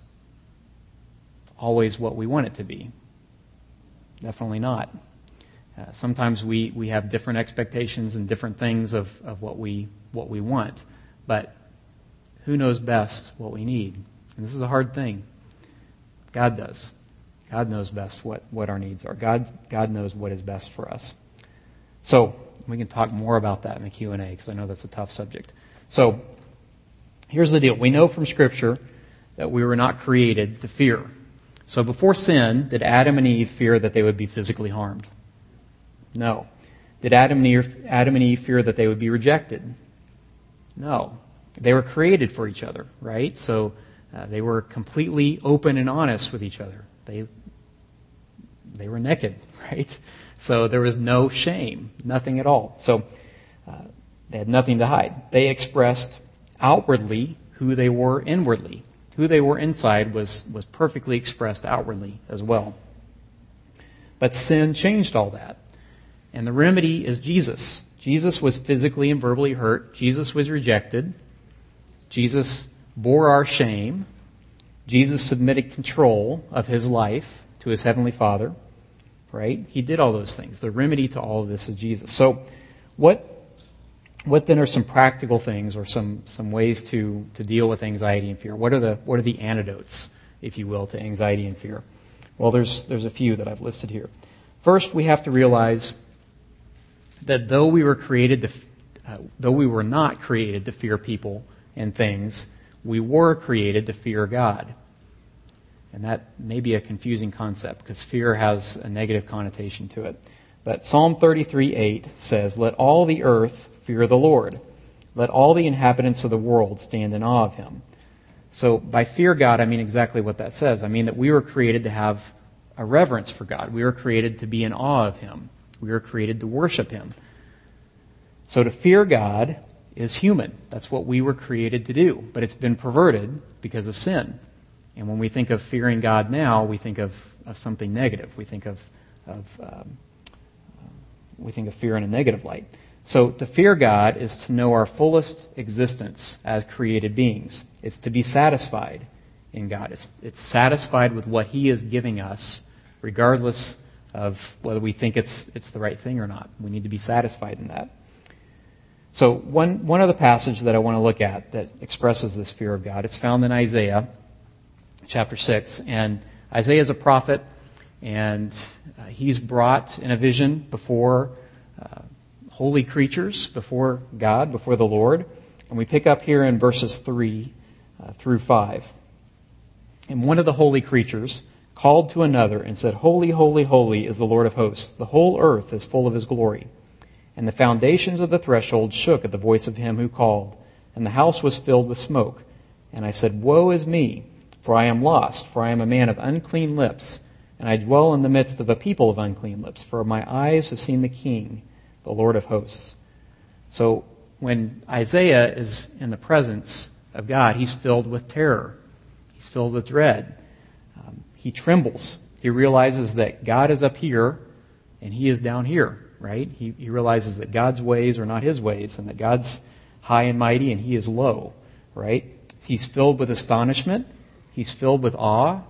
always what we want it to be? Definitely not. Uh, sometimes we, we have different expectations and different things of, of what we what we want. But who knows best what we need? And this is a hard thing. God does. God knows best what, what our needs are. God, God knows what is best for us. So we can talk more about that in the Q and A because I know that's a tough subject. So here's the deal. We know from Scripture that we were not created to fear. So before sin, did Adam and Eve fear that they would be physically harmed? No. Did Adam and Eve, Adam and Eve fear that they would be rejected? No. They were created for each other, right? So uh, they were completely open and honest with each other. They they were naked, right? So there was no shame, nothing at all. So uh, they had nothing to hide. They expressed outwardly who they were inwardly. Who they were inside was, was perfectly expressed outwardly as well. But sin changed all that. And the remedy is Jesus. Jesus was physically and verbally hurt. Jesus was rejected. Jesus bore our shame. Jesus submitted control of his life to his heavenly Father. Right? He did all those things. The remedy to all of this is Jesus. So what what then are some practical things or some, some ways to, to deal with anxiety and fear? What are the what are the antidotes, if you will, to anxiety and fear? Well, there's there's a few that I've listed here. First, we have to realize that though we were created to, uh, though we were not created to fear people and things, we were created to fear God. And that may be a confusing concept because fear has a negative connotation to it. But Psalm thirty-three eight says, "Let all the earth fear the Lord. Let all the inhabitants of the world stand in awe of him." So by fear God, I mean exactly what that says. I mean that we were created to have a reverence for God. We were created to be in awe of him. We were created to worship him. So to fear God is human. That's what we were created to do. But it's been perverted because of sin. And when we think of fearing God now, we think of, of something negative. We think of, of um, we think of fear in a negative light. So to fear God is to know our fullest existence as created beings. It's to be satisfied in God. It's, it's satisfied with what he is giving us, regardless of whether we think it's it's the right thing or not. We need to be satisfied in that. So one, one other passage that I want to look at that expresses this fear of God, it's found in Isaiah chapter six. And Isaiah is a prophet, and uh, he's brought in a vision before uh, holy creatures, before God, before the Lord. And we pick up here in verses three uh, through five. And one of the holy creatures called to another and said, "Holy, holy, holy is the Lord of hosts. The whole earth is full of his glory." And the foundations of the threshold shook at the voice of him who called, and the house was filled with smoke. And I said, "Woe is me, for I am lost, for I am a man of unclean lips, and I dwell in the midst of a people of unclean lips, for my eyes have seen the King, the Lord of hosts." So when Isaiah is in the presence of God, he's filled with terror. He's filled with dread. Um, he trembles. He realizes that God is up here and he is down here, right? He, he realizes that God's ways are not his ways and that God's high and mighty and he is low, right? He's filled with astonishment. He's filled with awe.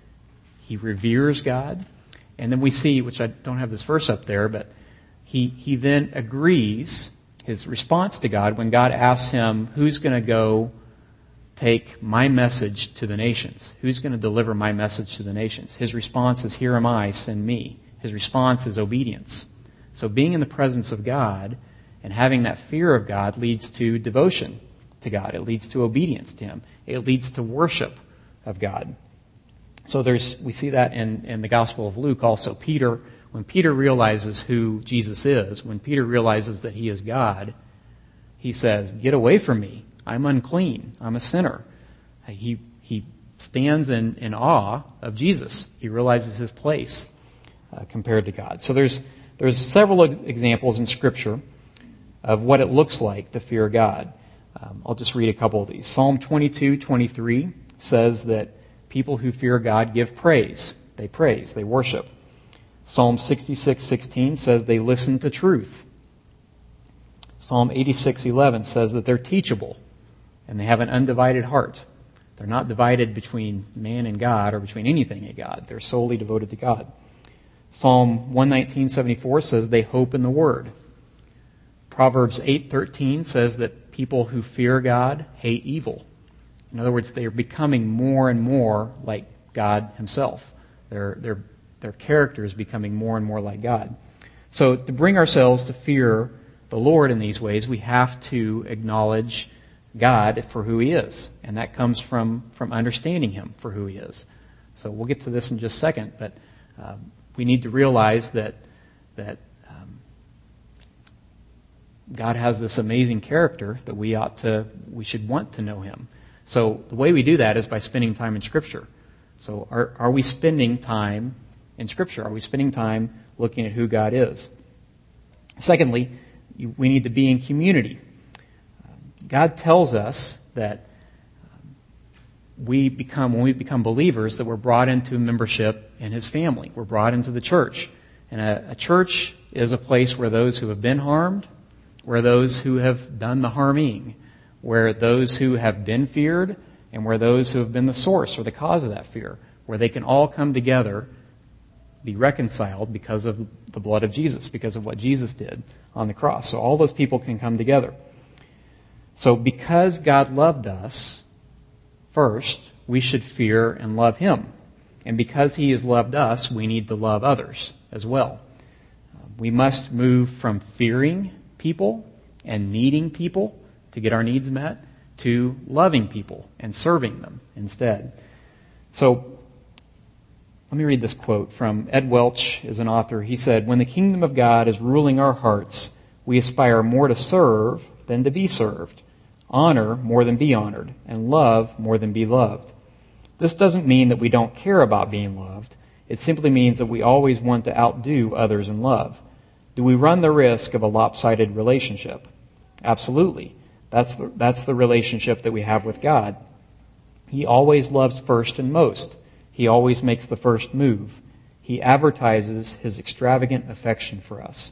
He reveres God. And then we see, which I don't have this verse up there, but he, he then agrees, his response to God, when God asks him, who's going to go take my message to the nations? Who's going to deliver my message to the nations? His response is, "Here am I, send me." His response is obedience. So being in the presence of God and having that fear of God leads to devotion to God. It leads to obedience to him. It leads to worship of God. So there's we see that in, in the Gospel of Luke also. Peter, when Peter realizes who Jesus is, when Peter realizes that he is God, he says, "Get away from me. I'm unclean. I'm a sinner." He he stands in, in awe of Jesus. He realizes his place uh, compared to God. So there's there's several ex- examples in Scripture of what it looks like to fear God. Um, I'll just read a couple of these. Psalm twenty-two twenty-three says that people who fear God give praise. They praise, they worship. Psalm sixty-six sixteen says they listen to truth. Psalm eighty-six eleven says that they're teachable and they have an undivided heart. They're not divided between man and God or between anything and God. They're solely devoted to God. Psalm one nineteen seventy-four says they hope in the Word. Proverbs eight thirteen says that people who fear God hate evil. In other words, they are becoming more and more like God himself. Their, their, their character is becoming more and more like God. So to bring ourselves to fear the Lord in these ways, we have to acknowledge God for who he is. And that comes from, from understanding him for who he is. So we'll get to this in just a second, but um, we need to realize that that um, God has this amazing character that we ought to, we should want to know him. So the way we do that is by spending time in Scripture. So are, are we spending time in Scripture? Are we spending time looking at who God is? Secondly, you, we need to be in community. God tells us that we become, when we become believers, that we're brought into membership in his family. We're brought into the church. And a, a church is a place where those who have been harmed, where those who have done the harming, where those who have been feared, and where those who have been the source or the cause of that fear, where they can all come together, be reconciled because of the blood of Jesus, because of what Jesus did on the cross. So all those people can come together. So because God loved us first, we should fear and love him. And because he has loved us, we need to love others as well. We must move from fearing people and needing people to get our needs met to loving people and serving them instead. So let me read this quote from Ed Welch, is an author. He said, "When the kingdom of God is ruling our hearts, we aspire more to serve than to be served, honor more than be honored, and love more than be loved. This doesn't mean that we don't care about being loved. It simply means that we always want to outdo others in love. Do we run the risk of a lopsided relationship? Absolutely. That's the, that's the relationship that we have with God. He always loves first and most. He always makes the first move. He advertises his extravagant affection for us."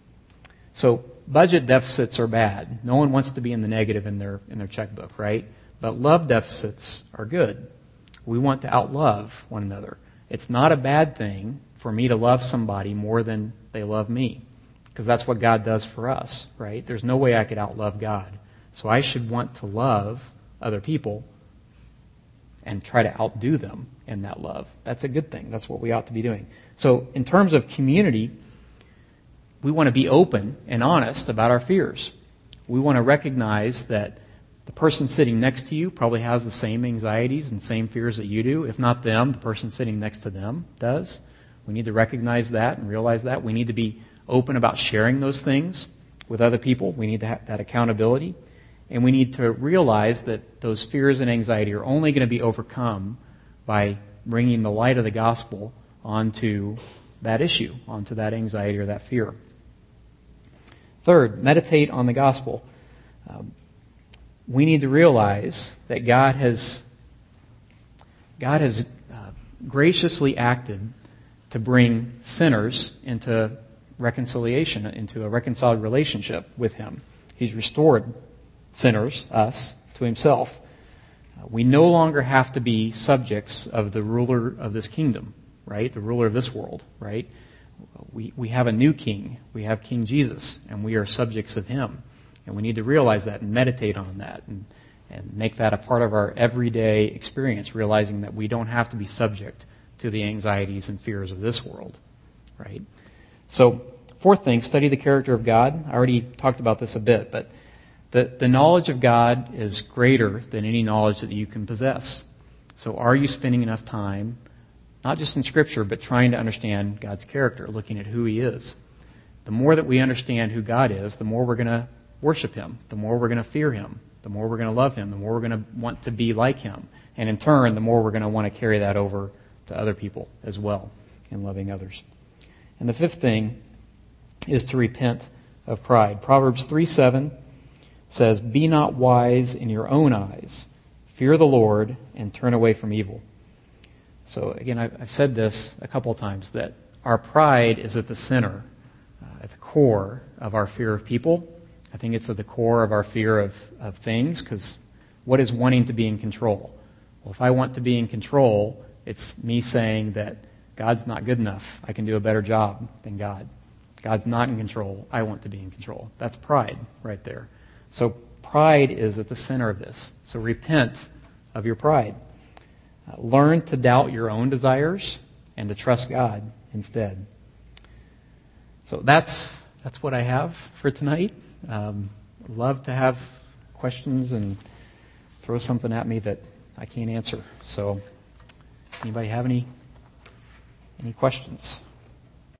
So budget deficits are bad. No one wants to be in the negative in their in their checkbook, right? But love deficits are good. We want to outlove one another. It's not a bad thing for me to love somebody more than they love me, because that's what God does for us, right? There's no way I could outlove God. So I should want to love other people and try to outdo them in that love. That's a good thing. That's what we ought to be doing. So in terms of community, we want to be open and honest about our fears. We want to recognize that the person sitting next to you probably has the same anxieties and same fears that you do. If not them, the person sitting next to them does. We need to recognize that and realize that. We need to be open about sharing those things with other people. We need to have that accountability. And we need to realize that those fears and anxiety are only going to be overcome by bringing the light of the gospel onto that issue, onto that anxiety or that fear. Third, meditate on the gospel. Um, we need to realize that God has God has uh, graciously acted to bring sinners into reconciliation, into a reconciled relationship with him. He's restored sinners, us, to himself. Uh, we no longer have to be subjects of the ruler of this kingdom, right? The ruler of this world, right? We we have a new king. We have King Jesus, and we are subjects of him. And we need to realize that and meditate on that and, and make that a part of our everyday experience, realizing that we don't have to be subject to the anxieties and fears of this world, right? So, fourth thing, study the character of God. I already talked about this a bit, but the, the knowledge of God is greater than any knowledge that you can possess. So are you spending enough time, not just in Scripture, but trying to understand God's character, looking at who he is? The more that we understand who God is, the more we're going to worship him, the more we're going to fear him, the more we're going to love him, the more we're going to want to be like him. And in turn, the more we're going to want to carry that over to other people as well in loving others. And the fifth thing is to repent of pride. Proverbs three seven says, "Be not wise in your own eyes. Fear the Lord and turn away from evil." So again, I've, I've said this a couple of times, that our pride is at the center, uh, at the core of our fear of people. I think it's at the core of our fear of, of things, because what is wanting to be in control? Well, if I want to be in control, it's me saying that God's not good enough. I can do a better job than God. God's not in control. I want to be in control. That's pride right there. So pride is at the center of this. So repent of your pride. Uh, learn to doubt your own desires and to trust God instead. So that's that's what I have for tonight. Um, love to have questions and throw something at me that I can't answer. So, anybody have any any questions?